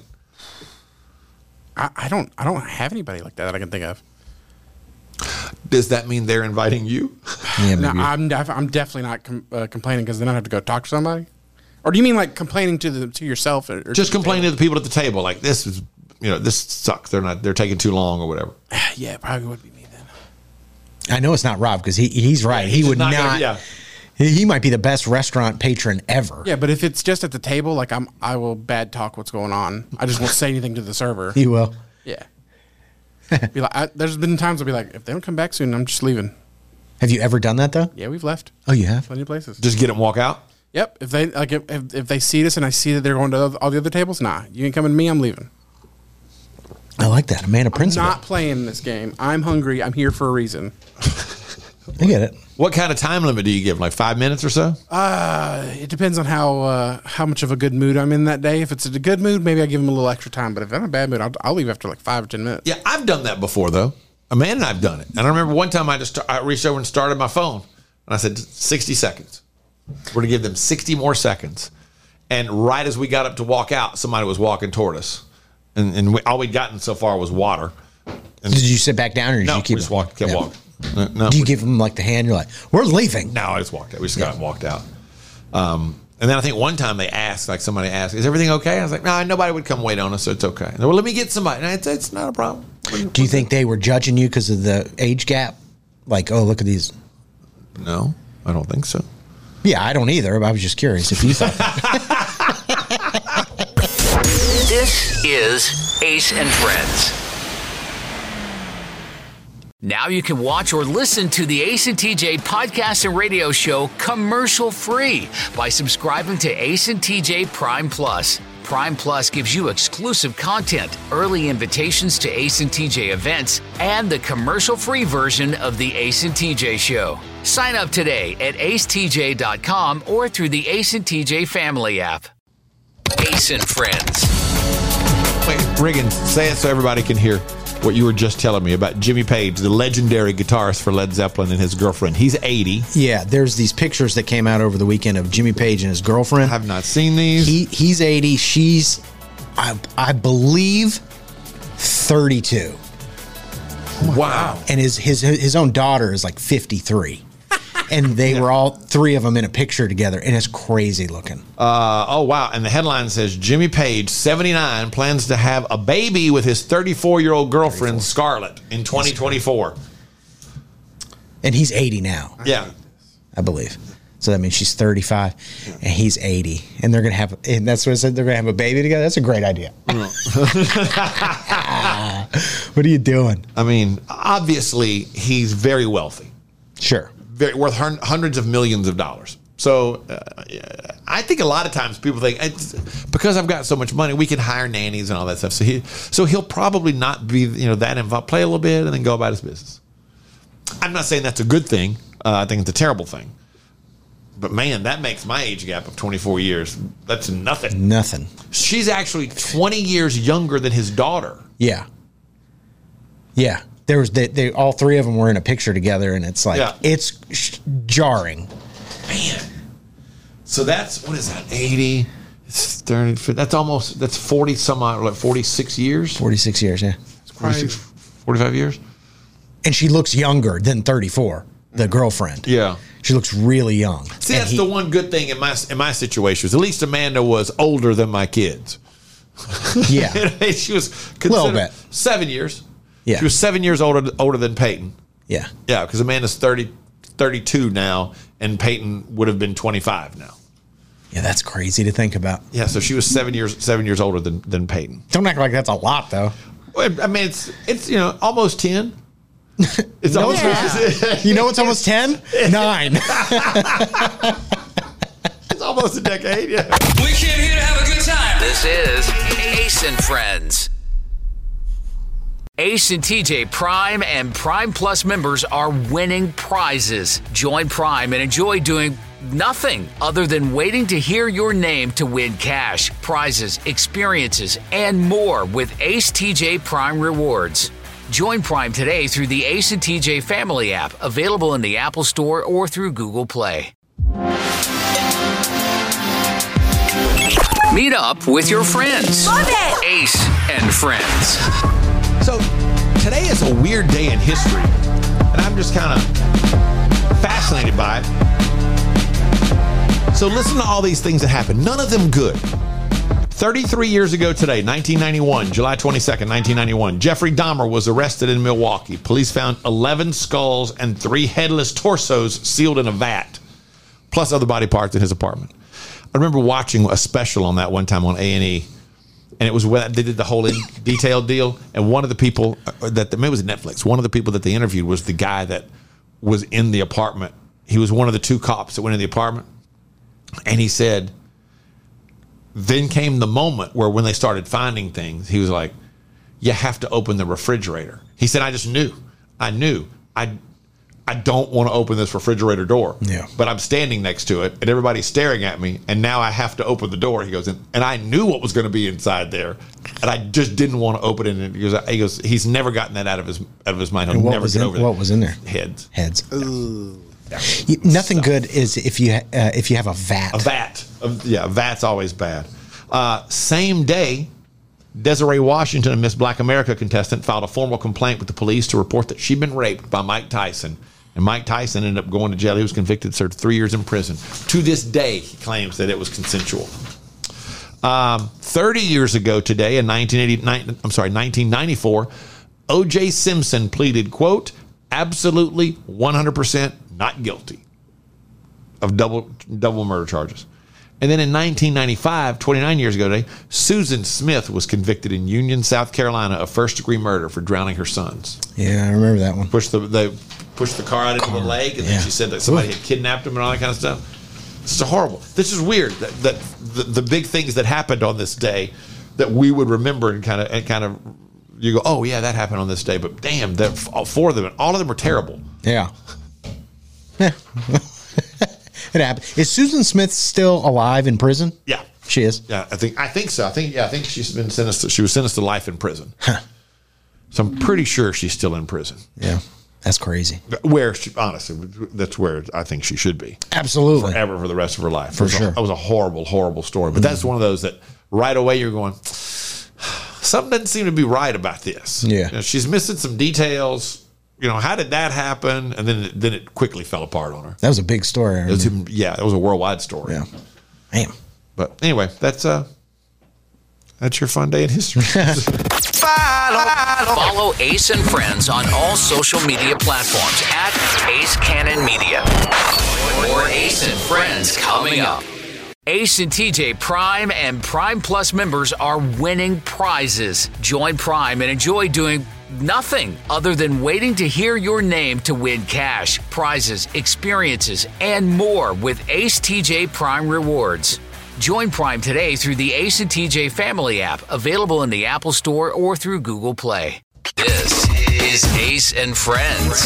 Speaker 5: I don't have anybody like that I can think of.
Speaker 4: Does that mean they're inviting you?
Speaker 6: Yeah,
Speaker 5: No,
Speaker 6: maybe.
Speaker 5: I'm definitely not complaining because then I have to go talk to somebody. Or do you mean like complaining to yourself? Or
Speaker 4: Just complaining to the people at the table, like this is, this sucks. They're taking too long or whatever.
Speaker 5: Yeah, it probably would be me then.
Speaker 6: I know it's not Rob because he's right. He
Speaker 4: He's
Speaker 6: would
Speaker 4: not
Speaker 6: not.
Speaker 4: gonna- yeah.
Speaker 6: He might be the best restaurant patron ever.
Speaker 5: Yeah, but if it's just at the table, like I will bad talk what's going on. I just won't say anything to the server.
Speaker 6: He will.
Speaker 5: Yeah. Be like, there's been times I'll be like, if they don't come back soon, I'm just leaving.
Speaker 6: Have you ever done that though?
Speaker 5: Yeah, we've left.
Speaker 6: Oh, you have?
Speaker 5: Plenty of places.
Speaker 4: Just get it and walk out.
Speaker 5: Yep. If they like, if they see this and I see that they're going to all the other tables, nah, you ain't coming to me. I'm leaving.
Speaker 6: I like that. A man of principle.
Speaker 5: Not playing this game. I'm hungry. I'm here for a reason.
Speaker 6: I get it.
Speaker 4: What kind of time limit do you give? Like 5 minutes or so?
Speaker 5: It depends on how much of a good mood I'm in that day. If it's a good mood, maybe I give them a little extra time. But if I'm in a bad mood, I'll leave after like 5 or 10 minutes.
Speaker 4: Yeah, I've done that before though. Amanda and I've done it. And I remember one time I reached over and started my phone, and I said 60 seconds. We're gonna give them 60 more seconds. And right as we got up to walk out, somebody was walking toward us, and all we'd gotten so far was water. And
Speaker 6: Did you sit back down or did
Speaker 4: no,
Speaker 6: you keep
Speaker 4: we just kept walking. No,
Speaker 6: Do you give him like the hand? You're like, we're leaving.
Speaker 4: No, I just walked out. We just got up and walked out. And then I think one time they asked, like somebody asked, is everything okay? I was like, no, nobody would come wait on us, so it's okay. And they, well, let me get somebody. And it's not a problem.
Speaker 6: Do you think they were judging you because of the age gap? Like, oh, look at these.
Speaker 4: No, I don't think so.
Speaker 6: Yeah, I don't either. But I was just curious if you thought that.
Speaker 2: This is Ace and Friends. Now you can watch or listen to the Ace and TJ podcast and radio show commercial free by subscribing to Ace and TJ Prime Plus. Prime Plus gives you exclusive content, early invitations to Ace and TJ events, and the commercial-free version of the Ace and TJ show. Sign up today at acetj.com or through the Ace and TJ family app. Ace and Friends.
Speaker 4: Wait, Riggins, say it so everybody can hear what you were just telling me about Jimmy Page, the legendary guitarist for Led Zeppelin, and his girlfriend. He's 80.
Speaker 6: Yeah, there's these pictures that came out over the weekend of Jimmy Page and his girlfriend.
Speaker 4: I have not seen these.
Speaker 6: He's 80. She's, I believe, 32.
Speaker 4: Wow.
Speaker 6: And his own daughter is like 53. And they were all three of them in a picture together, and it's crazy looking.
Speaker 4: Oh, wow. And the headline says, Jimmy Page, 79, plans to have a baby with his 34-year-old girlfriend, Scarlett, in 2024.
Speaker 6: And he's 80 now.
Speaker 4: Yeah.
Speaker 6: I believe. So that means she's 35, and he's 80. And they're going to have, and that's what I said, they're going to have a baby together? That's a great idea. What are you doing?
Speaker 4: I mean, obviously, he's very wealthy.
Speaker 6: Sure.
Speaker 4: Very worth hundreds of millions of dollars. So I think a lot of times people think, because I've got so much money, we can hire nannies and all that stuff. So he'll probably not be that involved. Play a little bit and then go about his business. I'm not saying that's a good thing. I think it's a terrible thing. But man, that makes my age gap of 24 years. That's nothing.
Speaker 6: Nothing.
Speaker 4: She's actually 20 years younger than his daughter.
Speaker 6: Yeah. Yeah. There was they all three of them were in a picture together, and it's like it's jarring.
Speaker 4: Man. So that's, what is that? 80. It's 30. That's 40 some odd, like 46 years.
Speaker 6: 46 years, yeah.
Speaker 4: 45 years.
Speaker 6: And she looks younger than 34. The girlfriend.
Speaker 4: Yeah.
Speaker 6: She looks really young.
Speaker 4: See, that's the one good thing in my situation was at least Amanda was older than my kids.
Speaker 6: Yeah.
Speaker 4: She was
Speaker 6: a little bit.
Speaker 4: 7 years.
Speaker 6: Yeah.
Speaker 4: She was 7 years older than Peyton.
Speaker 6: Yeah.
Speaker 4: Yeah, because Amanda's 32 now, and Peyton would have been 25 now.
Speaker 6: Yeah, that's crazy to think about.
Speaker 4: Yeah, so she was 7 years older than Peyton.
Speaker 6: Don't act like that's a lot, though.
Speaker 4: I mean, it's almost 10. It's almost
Speaker 6: it's almost 10? 9.
Speaker 4: It's almost a decade, yeah.
Speaker 2: We came here to have a good time. This is Ace and Friends. Ace and TJ Prime and Prime Plus members are winning prizes. Join Prime and enjoy doing nothing other than waiting to hear your name to win cash, prizes, experiences, and more with Ace TJ Prime Rewards. Join Prime today through the Ace and TJ Family app, available in the Apple Store or through Google Play. Meet up with your friends.
Speaker 1: Love it!
Speaker 2: Ace and Friends.
Speaker 4: So today is a weird day in history, and I'm just kind of fascinated by it. So listen to all these things that happened. None of them good. 33 years ago today, 1991, July 22nd, 1991, Jeffrey Dahmer was arrested in Milwaukee. Police found 11 skulls and 3 headless torsos sealed in a vat, plus other body parts in his apartment. I remember watching a special on that one time on A&E, and it was when they did the whole detailed deal, and one of the people maybe it was Netflix, one of the people that they interviewed was the guy that was in the apartment. He was one of the 2 cops that went in the apartment, and he said, then came the moment where when they started finding things, he was like, you have to open the refrigerator. He said, I just knew. I don't want to open this refrigerator door.
Speaker 6: Yeah.
Speaker 4: But I'm standing next to it, and everybody's staring at me, and now I have to open the door. He goes, and I knew what was going to be inside there, and I just didn't want to open it. And he goes, he's never gotten that out of his mind. He'll never get over that.
Speaker 6: What was in there?
Speaker 4: Heads.
Speaker 6: Ooh. Yeah. Nothing good is if you have a vat.
Speaker 4: A vat. A vat's always bad. Same day, Desiree Washington, a Miss Black America contestant, filed a formal complaint with the police to report that she'd been raped by Mike Tyson. And Mike Tyson ended up going to jail. He was convicted, served 3 years in prison. To this day, he claims that it was consensual. 30 years ago today, in 1994, O.J. Simpson pleaded, quote, absolutely 100% not guilty of double murder charges. And then in 1995, 29 years ago today, Susan Smith was convicted in Union, South Carolina of first-degree murder for drowning her sons.
Speaker 6: Yeah, I remember that one.
Speaker 4: They pushed the car out into the lake, and then she said that somebody had kidnapped him and all that kind of stuff. This is horrible. This is weird. That the big things that happened on this day that we would remember and kind of you go, oh yeah, that happened on this day. But damn, four of them, all of them were terrible.
Speaker 6: Yeah. It happened. Is Susan Smith still alive in prison?
Speaker 4: Yeah,
Speaker 6: she is.
Speaker 4: Yeah, I think so. I think she's been sentenced. She was sentenced to life in prison. Huh. So I'm pretty sure she's still in prison.
Speaker 6: Yeah, that's crazy.
Speaker 4: Honestly, that's where I think she should be.
Speaker 6: Absolutely,
Speaker 4: forever for the rest of her life.
Speaker 6: For sure.
Speaker 4: That was a horrible, horrible story. But that's one of those that right away you're going, something doesn't seem to be right about this.
Speaker 6: Yeah,
Speaker 4: she's missing some details. How did that happen? And then it quickly fell apart on her.
Speaker 6: That was a big story.
Speaker 4: It was a worldwide story.
Speaker 6: Yeah. Damn.
Speaker 4: But anyway, that's your fun day in history.
Speaker 2: Follow Ace and Friends on all social media platforms at Ace Cannon Media. More Ace and Friends coming up. Ace and TJ Prime and Prime Plus members are winning prizes. Join Prime and enjoy doing nothing other than waiting to hear your name to win cash, prizes, experiences, and more with Ace TJ Prime Rewards. Join Prime today through the Ace and TJ Family app, available in the Apple Store or through Google Play. This is Ace and Friends.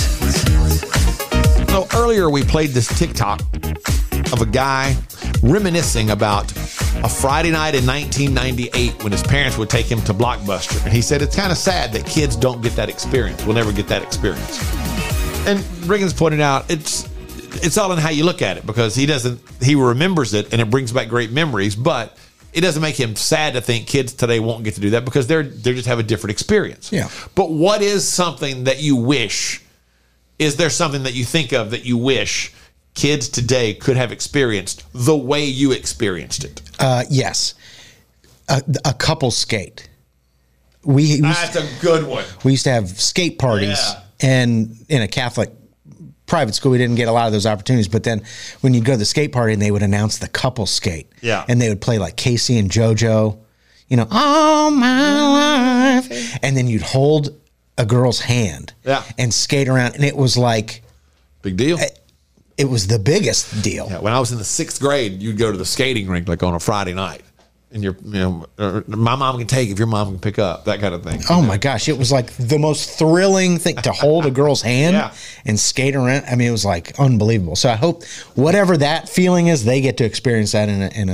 Speaker 4: So earlier we played this TikTok of a guy reminiscing about a Friday night in 1998 when his parents would take him to Blockbuster. And he said it's kind of sad that kids don't get that experience. We'll never get that experience. And Riggins pointed out it's all in how you look at it, because he remembers it and it brings back great memories, but it doesn't make him sad to think kids today won't get to do that because they just have a different experience.
Speaker 6: Yeah.
Speaker 4: But what is something that you wish? Is there something that you think of that you wish kids today could have experienced the way you experienced it?
Speaker 6: Yes. A couple skate. That's
Speaker 4: a good one.
Speaker 6: We used to have skate parties, and in a Catholic private school, we didn't get a lot of those opportunities. But then when you'd go to the skate party and they would announce the couple skate, and they would play like Casey and JoJo, all my life. And then you'd hold a girl's hand and skate around. And it was like...
Speaker 4: Big deal.
Speaker 6: It was the biggest deal.
Speaker 4: Yeah, when I was in the 6th grade, you'd go to the skating rink like on a Friday night, and my mom can take if your mom can pick up, that kind of thing.
Speaker 6: Oh my gosh, it was like the most thrilling thing to hold a girl's hand and skate around. I mean, it was like unbelievable. So I hope whatever that feeling is, they get to experience that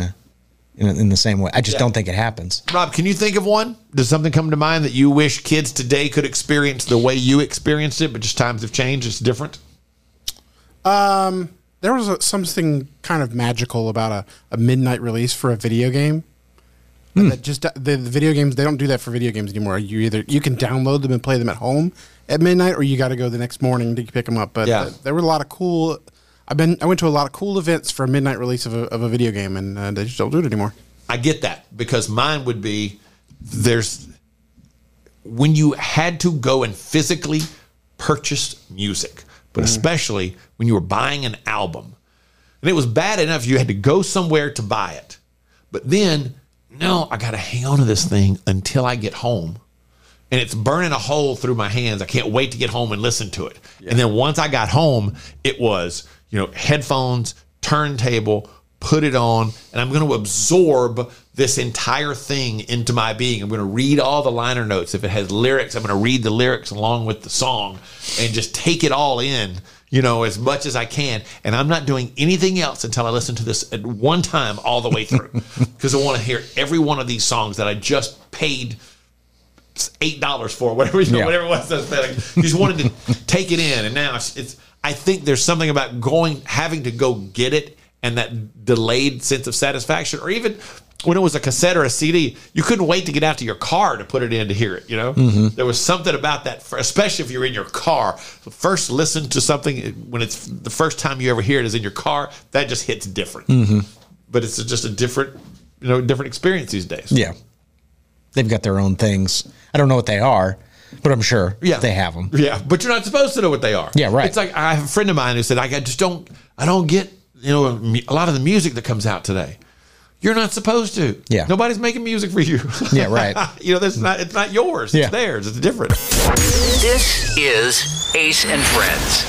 Speaker 6: in the same way. I just don't think it happens.
Speaker 4: Rob, can you think of one? Does something come to mind that you wish kids today could experience the way you experienced it, but just times have changed? It's different.
Speaker 5: There was something kind of magical about a midnight release for a video game. That just the video games, they don't do that for video games anymore. You can download them and play them at home at midnight, or you got to go the next morning to pick them up. But there were a lot of cool. I went to a lot of cool events for a midnight release of a video game, and they just don't do it anymore.
Speaker 4: I get that, because mine would be when you had to go and physically purchase music, but especially when you were buying an album. And it was bad enough you had to go somewhere to buy it. But then, no, I got to hang on to this thing until I get home. And it's burning a hole through my hands. I can't wait to get home and listen to it. Yeah. And then once I got home, it was, headphones, turntable, put it on, and I'm going to absorb this entire thing into my being. I'm going to read all the liner notes. If it has lyrics, I'm going to read the lyrics along with the song and just take it all in, as much as I can. And I'm not doing anything else until I listen to this at one time all the way through, because I want to hear every one of these songs that I just paid $8 for, whatever it was. You just wanted to take it in. And now I think there's something about having to go get it, and that delayed sense of satisfaction. Or even when it was a cassette or a CD, you couldn't wait to get out to your car to put it in to hear it, There was something about that, especially if you're in your car. First listen to something when it's the first time you ever hear it is in your car, that just hits different. But it's just a different experience these days.
Speaker 6: Yeah. They've got their own things. I don't know what they are, but I'm sure they have them.
Speaker 4: Yeah, but you're not supposed to know what they are.
Speaker 6: Yeah, right.
Speaker 4: It's like I have a friend of mine who said, I don't get a lot of the music that comes out today. You're not supposed to.
Speaker 6: Yeah.
Speaker 4: Nobody's making music for you.
Speaker 6: Yeah, right.
Speaker 4: It's not yours.
Speaker 6: Yeah.
Speaker 4: It's theirs. It's different.
Speaker 2: This is Ace and Friends.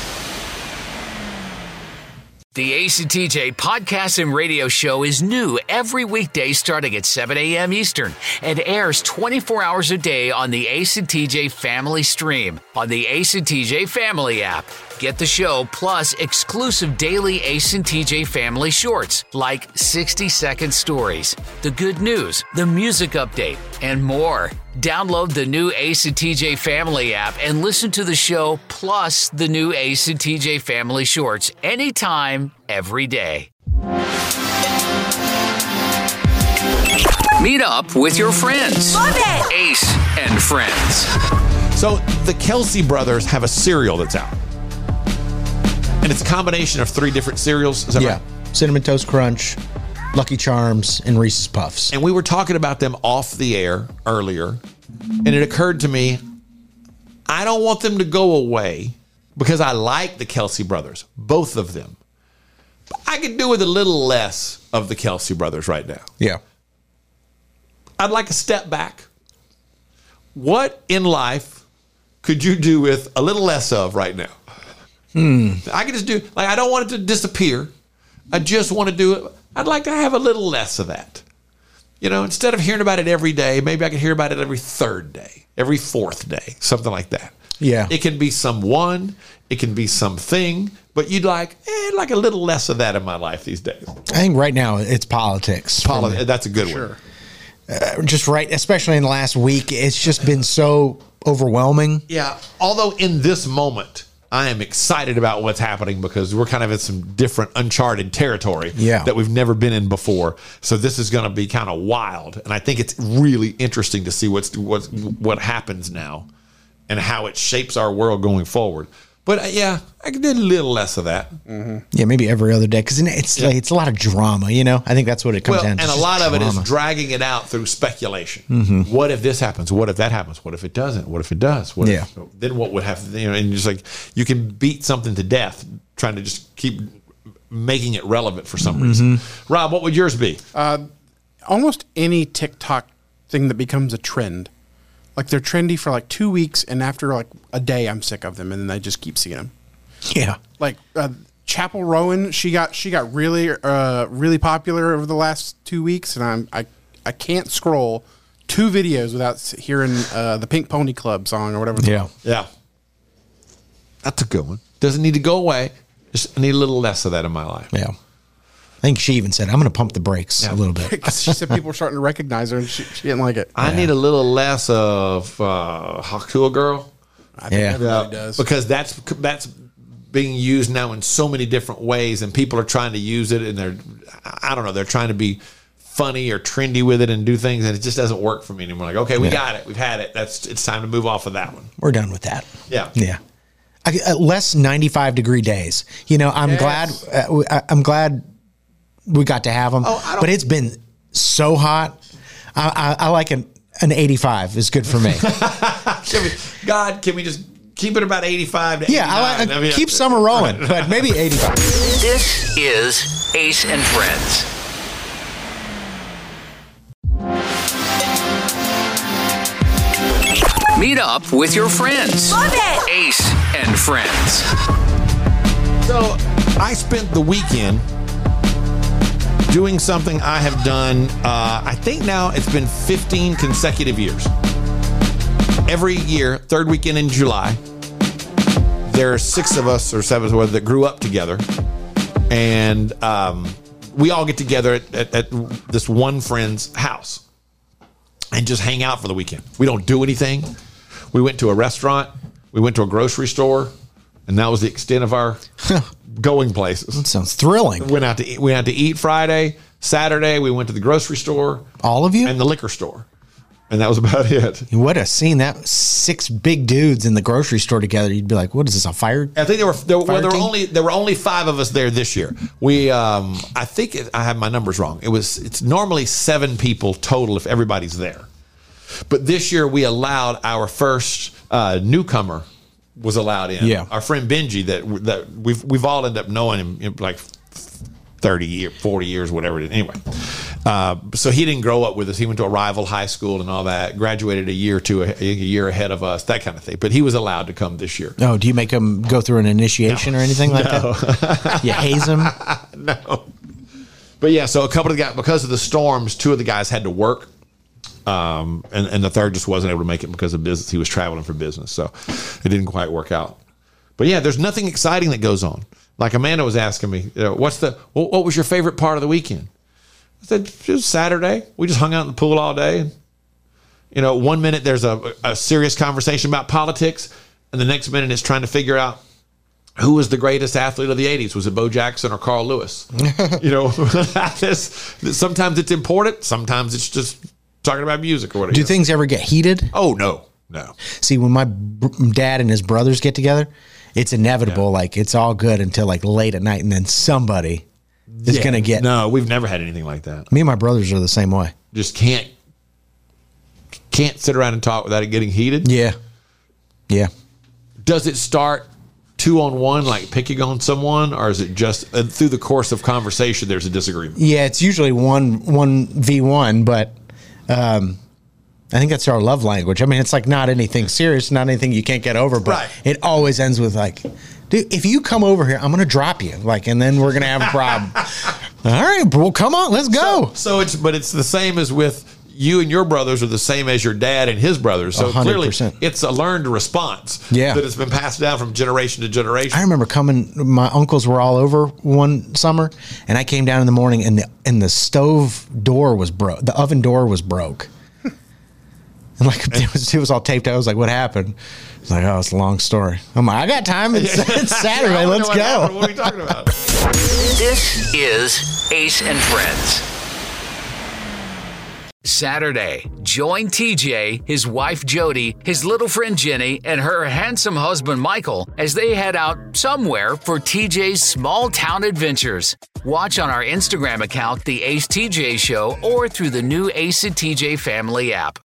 Speaker 2: The Ace and TJ podcast and radio show is new every weekday starting at 7 a.m. Eastern and airs 24 hours a day on the Ace and TJ family stream on the Ace and TJ family app. Get the show plus exclusive daily Ace and TJ family shorts like 60-second stories, the good news, the music update, and more. Download the new Ace and TJ family app and listen to the show plus the new Ace and TJ family shorts anytime, every day. Meet up with your friends.
Speaker 1: Love it!
Speaker 2: Ace and Friends.
Speaker 4: So the Kelsey brothers have a cereal that's out. And it's a combination of 3 different cereals. Is that right?
Speaker 6: Cinnamon Toast Crunch, Lucky Charms, and Reese's Puffs.
Speaker 4: And we were talking about them off the air earlier. And it occurred to me, I don't want them to go away because I like the Kelsey brothers, both of them. But I could do with a little less of the Kelsey brothers right now.
Speaker 6: Yeah.
Speaker 4: I'd like a step back. What in life could you do with a little less of right now? I could just do, I don't want it to disappear. I just want to do it. I'd like to have a little less of that. Instead of hearing about it every day, maybe I could hear about it every 3rd day, every 4th day, something like that.
Speaker 6: Yeah.
Speaker 4: It can be someone, it can be something, but you'd like a little less of that in my life these days.
Speaker 6: I think right now it's politics.
Speaker 4: That's a good one.
Speaker 6: Just right, especially in the last week, it's just been so overwhelming.
Speaker 4: Yeah. Although in this moment, I am excited about what's happening because we're kind of in some different uncharted territory that we've never been in before. So this is going to be kind of wild. And I think it's really interesting to see what happens now and how it shapes our world going forward. But I could do a little less of that.
Speaker 6: Mm-hmm. Yeah, maybe every other day because it's a lot of drama. I think that's what it comes down to.
Speaker 4: And a lot of it is dragging it out through speculation. Mm-hmm. What if this happens? What if that happens? What if it doesn't? What if it does? Then what would happen? And just like you can beat something to death trying to just keep making it relevant for some reason. Rob, what would yours be?
Speaker 5: Almost any TikTok thing that becomes a trend. Like they're trendy for like 2 weeks, and after like a day, I'm sick of them, and then I just keep seeing them.
Speaker 6: Yeah,
Speaker 5: like Chapel Rowan, she got really really popular over the last 2 weeks, and I can't scroll 2 videos without hearing the Pink Pony Club song or whatever.
Speaker 4: Yeah, that's a good one. Doesn't need to go away. Just need a little less of that in my life.
Speaker 6: Yeah. I think she even said, I'm going to pump the brakes a little bit.
Speaker 5: She said people were starting to recognize her, and she didn't like it.
Speaker 4: I need a little less of Hakua Girl.
Speaker 5: I think everybody does.
Speaker 4: Because that's being used now in so many different ways, and people are trying to use it, and they're trying to be funny or trendy with it and do things, and it just doesn't work for me anymore. Like, okay, we got it. We've had it. It's time to move off of that one.
Speaker 6: We're done with that.
Speaker 4: Yeah.
Speaker 6: Yeah. Less 95-degree days. I'm glad we got to have them, but it's been so hot. I like an 85 is good for me.
Speaker 4: Can we just keep it about 85 to 89?
Speaker 6: I keep summer rolling, but maybe 85.
Speaker 2: This is Ace and Friends. Meet up with your friends.
Speaker 1: Love it!
Speaker 2: Ace and Friends.
Speaker 4: So I spent the weekend doing something I have done, I think now it's been 15 consecutive years. Every year, 3rd weekend in July, there are 6 of us or 7 of us that grew up together. And we all get together at this one friend's house and just hang out for the weekend. We don't do anything. We went to a restaurant. We went to a grocery store. And that was the extent of our going places.
Speaker 6: That sounds thrilling.
Speaker 4: We went out to eat Friday. Saturday, we went to the grocery store.
Speaker 6: All of you?
Speaker 4: And the liquor store. And that was about it.
Speaker 6: You would have seen that 6 big dudes in the grocery store together. You'd be like, what is this, a fire?
Speaker 4: I think there were only 5 of us there this year. I think I have my numbers wrong. It's normally 7 people total if everybody's there. But this year we allowed our first newcomer was allowed in.
Speaker 6: Yeah.
Speaker 4: Our friend Benji that we've all ended up knowing him like 30 years, 40 years, whatever it is. Anyway, so he didn't grow up with us. He went to a rival high school and all that, graduated a year ahead of us, that kind of thing. But he was allowed to come this year.
Speaker 6: Oh, do you make him go through an initiation or anything like that? You haze him?
Speaker 4: No. But yeah, so a couple of the guys, because of the storms, 2 of the guys had to work. And the third just wasn't able to make it because of business. He was traveling for business. So it didn't quite work out. But yeah, there's nothing exciting that goes on. Like Amanda was asking me, what was your favorite part of the weekend? I said, it was Saturday. We just hung out in the pool all day. And, 1 minute there's a serious conversation about politics, and the next minute it's trying to figure out who was the greatest athlete of the 80s. Was it Bo Jackson or Carl Lewis? Sometimes it's important. Sometimes it's just talking about music or whatever.
Speaker 6: Do things ever get heated?
Speaker 4: Oh, no.
Speaker 6: See, when my dad and his brothers get together, it's inevitable. Yeah. Like, it's all good until like late at night, and then somebody is going to get.
Speaker 4: No, we've never had anything like that.
Speaker 6: Me and my brothers are the same way.
Speaker 4: Just can't sit around and talk without it getting heated.
Speaker 6: Yeah. Does
Speaker 4: it start 2-on-1, like picking on someone, or is it just through the course of conversation there's a disagreement?
Speaker 6: Yeah, it's usually 1v1, but I think that's our love language. I mean, it's like not anything serious, not anything you can't get over, but it always ends with like, dude, if you come over here, I'm going to drop you, like, and then we're going to have a problem. All right, well, come on, let's go.
Speaker 4: So it's the same as with you and your brothers are the same as your dad and his brothers. So
Speaker 6: 100%.
Speaker 4: Clearly it's a learned response that has been passed down from generation to generation.
Speaker 6: I remember my uncles were all over one summer, and I came down in the morning and the stove door was broke. The oven door was broke. And like it was all taped out. I was like, what happened? It's like, oh, it's a long story. I'm like, I got time. It's Saturday. Let's go.
Speaker 4: What are you talking about?
Speaker 2: This is Ace and Friends. Saturday, join TJ, his wife Jody, his little friend Jenny, and her handsome husband Michael as they head out somewhere for TJ's small town adventures. Watch on our Instagram account, The Ace TJ Show, or through the new Ace and TJ Family app.